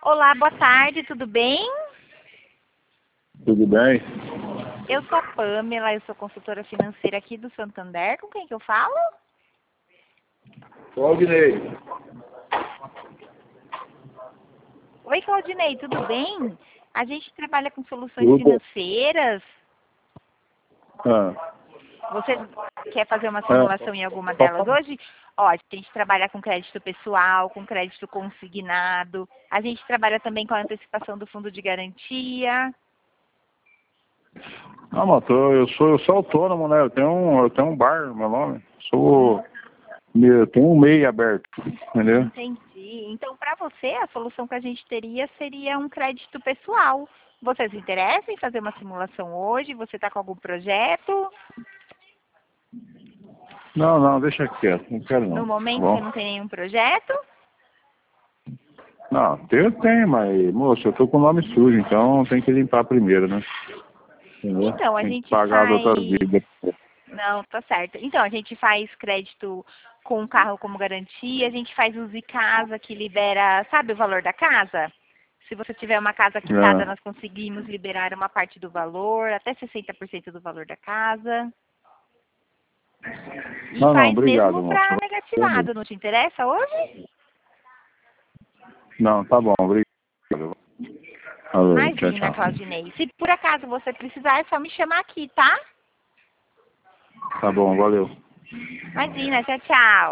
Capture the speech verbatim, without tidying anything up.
Olá, boa tarde, tudo bem? Tudo bem? Eu sou a Pamela, eu sou consultora financeira aqui do Santander. Com quem que eu falo? Claudinei. Oi, Claudinei, tudo bem? A gente trabalha com soluções Tudo. financeiras. Ah, Você quer fazer uma ah, simulação em alguma delas hoje? Ó, a gente trabalha com crédito pessoal, com crédito consignado. A gente trabalha também com a antecipação do fundo de garantia. não, mas tô, eu, sou, eu sou autônomo, né? Eu tenho um, eu tenho um bar, meu nome. Sou. Eu tenho um MEI aberto, entendeu? Entendi. Então, para você, a solução que a gente teria seria um crédito pessoal. Você se interessa em fazer uma simulação hoje? Você está com algum projeto? Não, não, deixa quieto, não quero não. No Tá momento você bom? não tem nenhum projeto? Não, eu tenho, mas, moço, eu tô com o nome sujo, então tem que limpar primeiro, né? Entendeu? Então, a Tem que gente pagar as faz... outras vidas. Não, tá certo. Então, a gente faz crédito com o carro como garantia, a gente faz Use Casa, que libera, sabe o valor da casa? Se você tiver uma casa quitada, Ah, nós conseguimos liberar uma parte do valor, até sessenta por cento do valor da casa. E não, não, faz obrigado, mesmo moço. para negativado, não te interessa hoje? Não, tá bom, obrigado. Valeu, tchau, Imagina, tchau. Claudinei. Se por acaso você precisar, é só me chamar aqui, tá? Tá bom, valeu. Imagina, tchau, tchau.